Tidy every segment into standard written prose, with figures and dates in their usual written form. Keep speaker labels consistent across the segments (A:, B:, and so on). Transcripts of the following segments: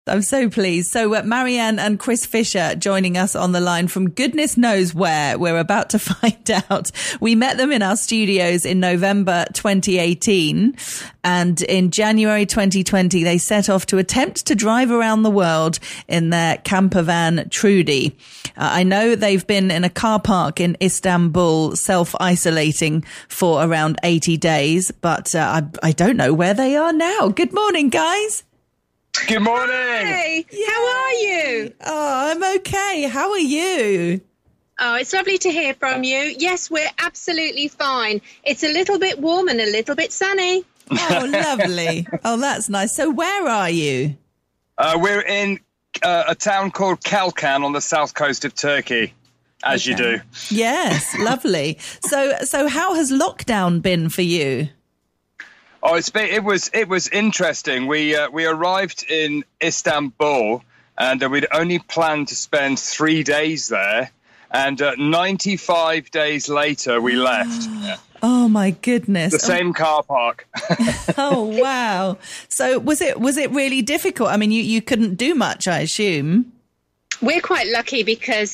A: I'm so pleased. So Marianne and Chris Fisher joining us on the line from goodness knows where. We're about to find out. We met them in our studios in November 2018, and in January 2020 they set off to attempt to drive around the world in their camper van Trudy. I know they've been in a car park in Istanbul self-isolating for around 80 days, but I don't know where they are now. Good morning, guys.
B: Good morning.
C: Hey, how are you?
A: Oh, I'm okay. How are you?
C: Oh, it's lovely to hear from you. Yes, we're absolutely fine. It's a little bit warm and a little bit sunny.
A: Oh, lovely. Oh, that's nice. So where are you?
B: We're in a town called Kalkan on the south coast of Turkey, as you do.
A: Yes, lovely. So how has lockdown been for you?
B: Oh, it was interesting. We arrived in Istanbul, and we'd only planned to spend 3 days there, and 95 days later we left.
A: Oh my goodness!
B: The same car park.
A: Oh wow! So was it really difficult? I mean, you couldn't do much, I assume.
C: We're quite lucky because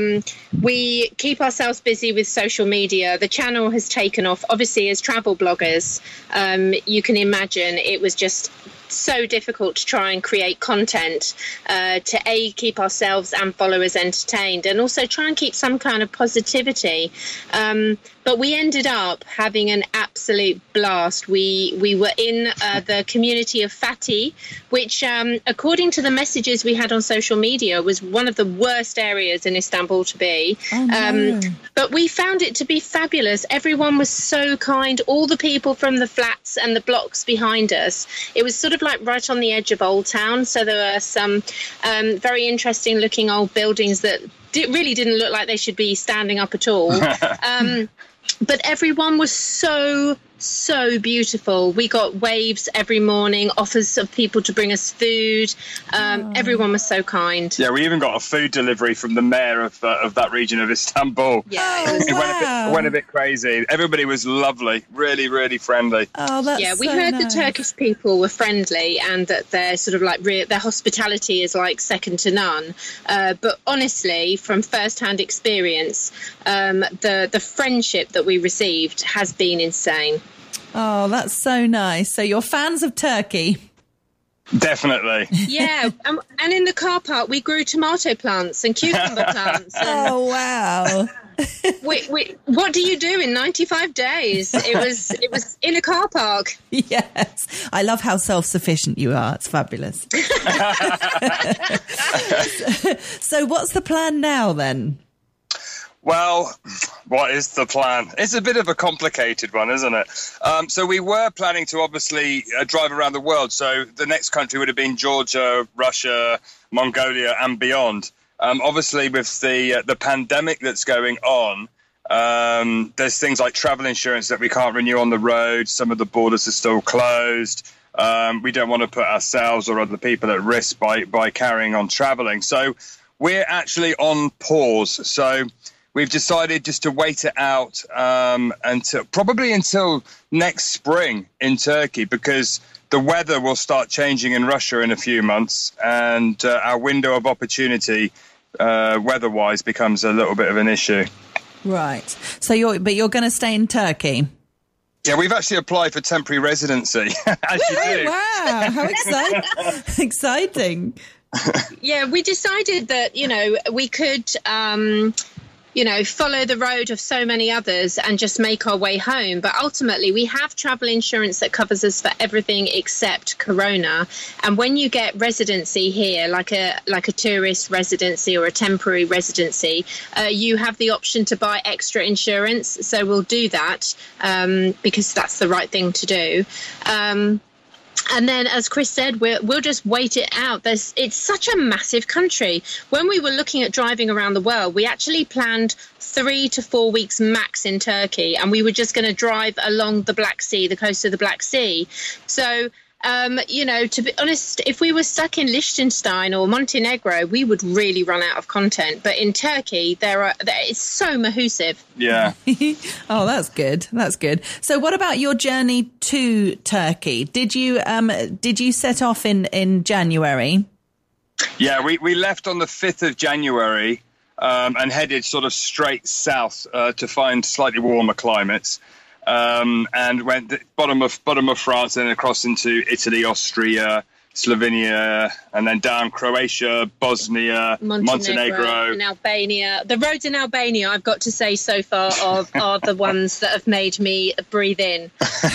C: we keep ourselves busy with social media. The channel has taken off. Obviously, as travel bloggers, you can imagine it was just so difficult to try and create content to keep ourselves and followers entertained, and also try and keep some kind of positivity. But we ended up having an absolute blast. We were in the community of Fatih, which, according to the messages we had on social media, was one of the worst areas in Istanbul to be.
A: Oh, no.
C: But we found it to be fabulous. Everyone was so kind. All the people from the flats and the blocks behind us. It was sort of like right on the edge of Old Town. So there were some very interesting looking old buildings that really didn't look like they should be standing up at all. But everyone was so beautiful. We got waves every morning, offers of people to bring us food. Everyone was so kind.
B: Yeah, we even got a food delivery from the mayor of that region of Istanbul.
C: Yeah,
B: it went a bit crazy. Everybody was lovely, really, really friendly.
A: Oh, that's
C: we heard nice. The Turkish people were friendly and that they're sort of like their hospitality is like second to none. But honestly, from first-hand experience, the friendship that we received has been insane.
A: Oh, that's so nice. So you're fans of Turkey?
B: Definitely.
C: Yeah. And in the car park, we grew tomato plants and cucumber plants. And
A: oh, wow.
C: What do you do in 95 days? It was in a car park.
A: Yes. I love how self-sufficient you are. It's fabulous. So what's the plan now then?
B: Well, what is the plan? It's a bit of a complicated one, isn't it? So we were planning to obviously drive around the world. So the next country would have been Georgia, Russia, Mongolia and beyond. Obviously, with the pandemic that's going on, there's things like travel insurance that we can't renew on the road. Some of the borders are still closed. We don't want to put ourselves or other people at risk by carrying on traveling. So we're actually on pause. So we've decided just to wait it out until next spring in Turkey, because the weather will start changing in Russia in a few months, and our window of opportunity weather-wise becomes a little bit of an issue.
A: Right. So you're going to stay in Turkey?
B: Yeah, we've actually applied for temporary residency. As you do.
A: Wow, how exciting.
C: Yeah, we decided that, we could follow the road of so many others and just make our way home. But ultimately, we have travel insurance that covers us for everything except corona. And when you get residency here, like a tourist residency or a temporary residency, you have the option to buy extra insurance. So we'll do that because that's the right thing to do. And then, as Chris said, we'll just wait it out. It's such a massive country. When we were looking at driving around the world, we actually planned 3 to 4 weeks max in Turkey, and we were just going to drive along the Black Sea, the coast of the Black Sea. So, to be honest, if we were stuck in Liechtenstein or Montenegro, we would really run out of content. But in Turkey, it's so massive.
B: Yeah.
A: Oh, that's good. That's good. So what about your journey to Turkey? Did you set off in January?
B: Yeah, we left on the 5th of January and headed sort of straight south to find slightly warmer climates. And went bottom of France and then across into Italy, Austria, Slovenia, and then down Croatia, Bosnia, Montenegro,
C: and Albania. The roads in Albania, I've got to say so far, are the ones that have made me breathe in.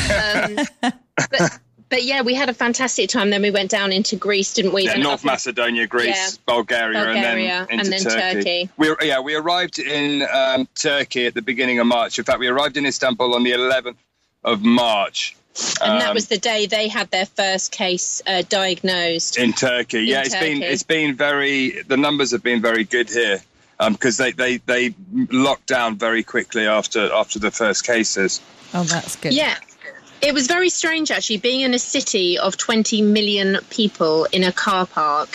C: But yeah, we had a fantastic time. Then we went down into Greece, didn't we?
B: Yeah, North Macedonia, Greece, Bulgaria, and then Turkey. We arrived in Turkey at the beginning of March. In fact, we arrived in Istanbul on the 11th of March.
C: And that was the day they had their first case diagnosed
B: in Turkey. Yeah, it's been very. The numbers have been very good here because they locked down very quickly after the first cases.
A: Oh, that's good.
C: Yeah. It was very strange, actually, being in a city of 20 million people in a car park.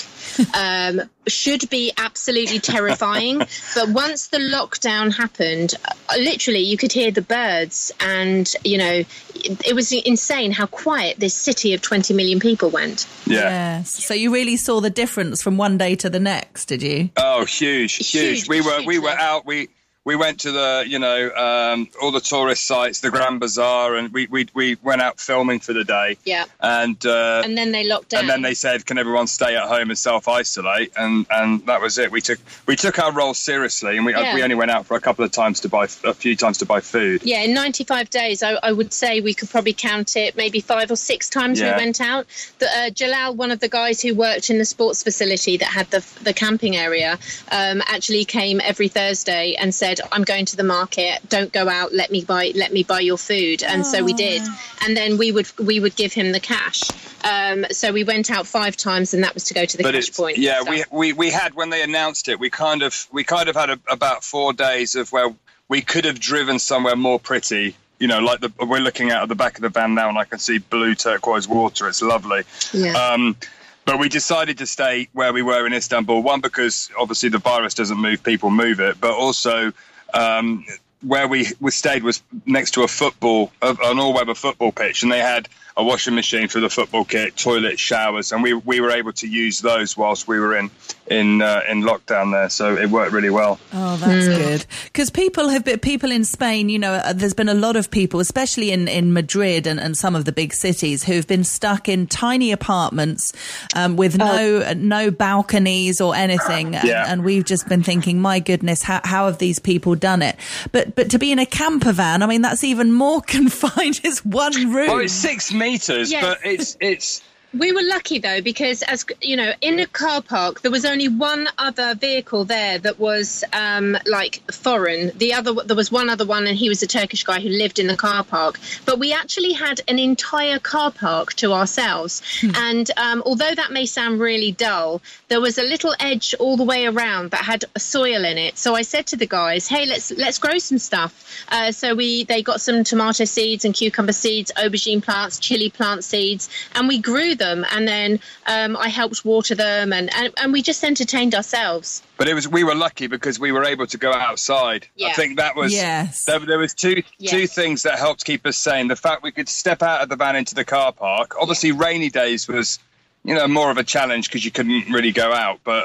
C: Should be absolutely terrifying. But once the lockdown happened, literally you could hear the birds, and, you know, it was insane how quiet this city of 20 million people went.
B: Yeah.
A: Yes. So you really saw the difference from one day to the next, did you?
B: Oh, huge. We were out. We went to the, all the tourist sites, the Grand Bazaar, and we went out filming for the day.
C: Yeah.
B: And
C: then they locked down.
B: And then they said, "Can everyone stay at home and self-isolate?" And that was it. We took our role seriously, and we only went out for a few times to buy food.
C: Yeah, in 95 days, I would say we could probably count it maybe 5 or 6 times we went out. Jalal, one of the guys who worked in the sports facility that had the camping area, actually came every Thursday and said, "I'm going to the market, don't go out, let me buy your food." And so we did, and then we would give him the cash. So we went out 5 times, and that was to go to the cash point.
B: Yeah, we had, when they announced it, we kind of had about 4 days of where we could have driven somewhere more pretty. You know, like we're looking out at the back of the van now, and I can see blue turquoise water. It's lovely.
C: Yeah.
B: But we decided to stay where we were in Istanbul. One, because obviously the virus doesn't move, people move it. But also, where we stayed was next to an all-weather football pitch, and they had a washing machine for the football kit, toilet, showers, and we were able to use those whilst we were in lockdown there. So it worked really well.
A: Oh, that's good. Because people in Spain, you know, there's been a lot of people, especially in Madrid and some of the big cities, who've been stuck in tiny apartments with no balconies or anything. And we've just been thinking, my goodness, how have these people done it? But to be in a camper van, I mean, that's even more confined. It's one room.
B: Well, it's 6 meters, but it's.
C: We were lucky, though, because, as you know, in a car park, there was only one other vehicle there that was foreign. There was one other one, and he was a Turkish guy who lived in the car park. But we actually had an entire car park to ourselves. And although that may sound really dull, there was a little edge all the way around that had soil in it. So I said to the guys, "Hey, let's grow some stuff." So they got some tomato seeds and cucumber seeds, aubergine plants, chili plant seeds, and we grew them. And then I helped water them, and we just entertained ourselves.
B: But we were lucky because we were able to go outside.
C: Yeah.
B: I think that was there was two things that helped keep us sane. The fact we could step out of the van into the car park. Obviously, rainy days was, you know, more of a challenge because you couldn't really go out. But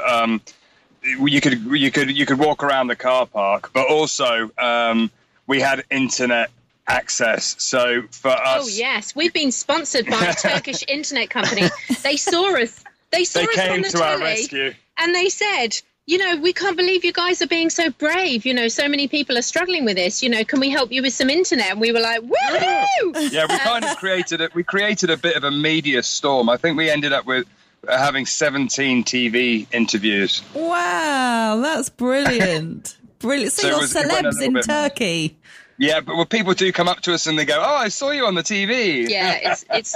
B: you could walk around the car park. But also we had internet access. So for us,
C: oh yes, we've been sponsored by a Turkish internet company. They saw us. They came on the telly,
B: our rescue,
C: and they said, "You know, we can't believe you guys are being so brave. You know, so many people are struggling with this. You know, can we help you with some internet?" And we were like, "Woohoo!"
B: Yeah, we kind of created a bit of a media storm. I think we ended up with having 17 TV interviews.
A: Wow, that's brilliant! Brilliant. So you're celebs in Turkey.
B: Yeah, but people do come up to us and they go, "Oh, I saw you on the TV."
C: Yeah,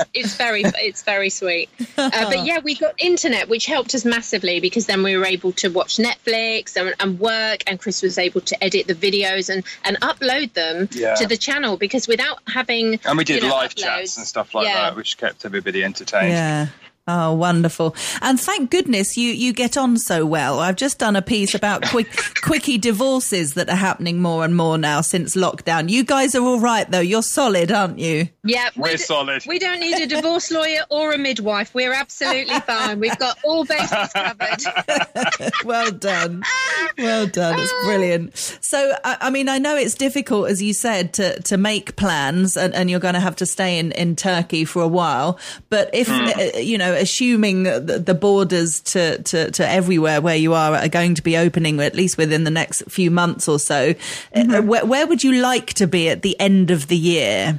C: it's very sweet. But yeah, we got internet, which helped us massively because then we were able to watch Netflix and work, and Chris was able to edit the videos and upload them to the channel, because without having
B: we did live chats and stuff like that, which kept everybody entertained.
A: Yeah. Oh, wonderful. And thank goodness you get on so well. I've just done a piece about quickie divorces that are happening more and more now since lockdown. You guys are all right, though. You're solid, aren't you?
C: Yeah,
B: we're solid.
C: We don't need a divorce lawyer or a midwife. We're absolutely fine. We've got all bases covered.
A: Well done. Well done. It's brilliant. So, I mean, I know it's difficult, as you said, to make plans and you're going to have to stay in Turkey for a while. But if, assuming the borders to everywhere where you are going to be opening, at least within the next few months or so, where would you like to be at the end of the year?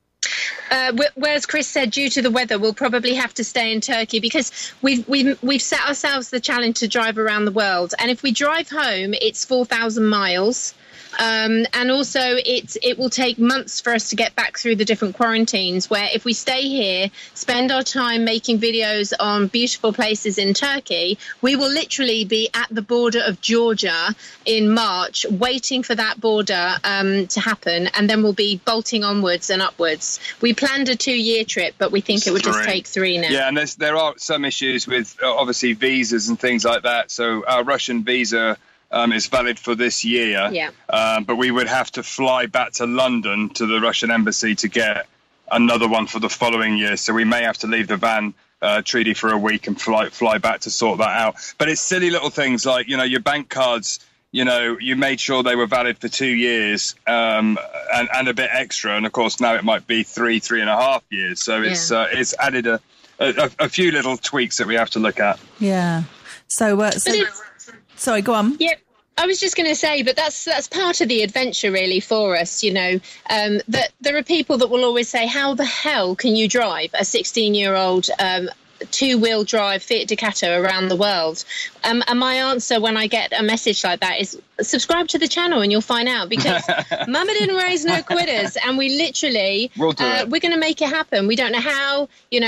C: Whereas Chris said, due to the weather, we'll probably have to stay in Turkey because we've set ourselves the challenge to drive around the world. And if we drive home, it's 4,000 miles. And also it will take months for us to get back through the different quarantines, where if we stay here, spend our time making videos on beautiful places in Turkey, we will literally be at the border of Georgia in March, waiting for that border to happen. And then we'll be bolting onwards and upwards. We planned a 2-year trip, but we think it would just take 3 now.
B: Yeah, and there are some issues with obviously visas and things like that. So our Russian visa is valid for this year, but we would have to fly back to London to the Russian embassy to get another one for the following year. So we may have to leave the van treaty for a week and fly back to sort that out. But it's silly little things like, your bank cards, you made sure they were valid for 2 years and a bit extra. And of course, now it might be 3.5 years. So it's added a few little tweaks that we have to look at.
A: Yeah. So sorry, go on.
C: Yep. I was just going to say, but that's part of the adventure, really, for us, that there are people that will always say, how the hell can you drive a 16-year-old 2-wheel drive Fiat Ducato around the world? And my answer when I get a message like that is subscribe to the channel and you'll find out, because Mama didn't raise no quitters, and we literally, we're going to make it happen. We don't know how,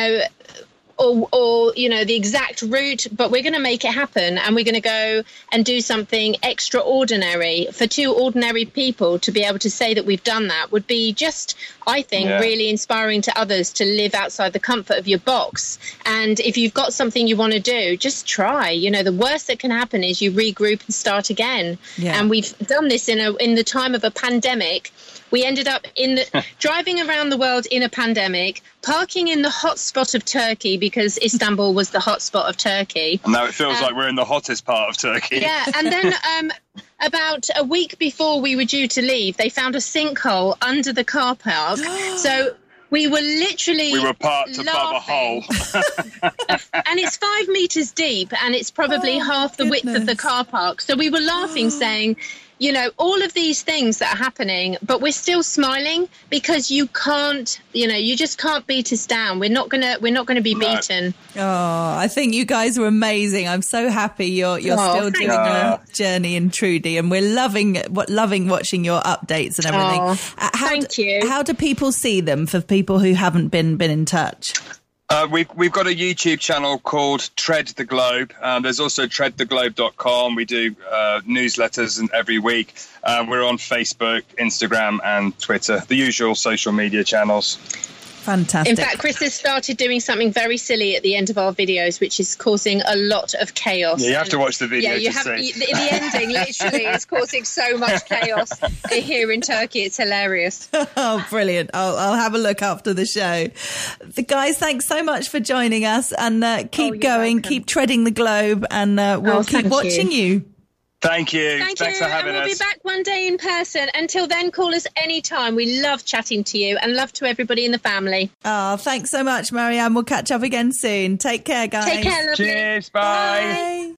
C: or the exact route, but we're going to make it happen, and we're going to go and do something extraordinary. For 2 ordinary people to be able to say that we've done that would be just, I think, really inspiring to others to live outside the comfort of your box. And if you've got something you want to do, just try. The worst that can happen is you regroup and start again. And we've done this in the time of a pandemic. We ended up driving around the world in a pandemic, parking in the hot spot of Turkey, because Istanbul was the hot spot of Turkey.
B: And now it feels like we're in the hottest part of Turkey.
C: Yeah, and then about a week before we were due to leave, they found a sinkhole under the car park. So we were literally
B: parked above a hole.
C: And it's 5 meters deep, and it's probably half the width of the car park. So we were laughing, saying, all of these things that are happening, but we're still smiling, because you can't, you just can't beat us down. We're not gonna be beaten.
A: Oh, I think you guys are amazing. I'm so happy you're still doing a journey in Trudy, and we're loving watching your updates and everything.
C: Thank you.
A: How do people see them, for people who haven't been in touch?
B: We've got a YouTube channel called Tread the Globe. There's also treadtheglobe.com. We do newsletters every week. We're on Facebook, Instagram and Twitter, the usual social media channels.
A: Fantastic.
C: In fact, Chris has started doing something very silly at the end of our videos, which is causing a lot see.
B: Yeah, you have to watch the video to see.
C: The ending literally is causing so much chaos here in Turkey. It's hilarious.
A: Oh, brilliant. I'll have a look after the show. The guys, thanks so much for joining us, and keep going, welcome. Keep treading the globe, and we'll keep watching you.
B: Thank you. Thanks for having us.
C: We'll be back one day in person. Until then, call us anytime. We love chatting to you, and love to everybody in the family.
A: Oh, thanks so much, Marianne. We'll catch up again soon. Take care, guys.
C: Take care, lovely.
B: Cheers. Bye.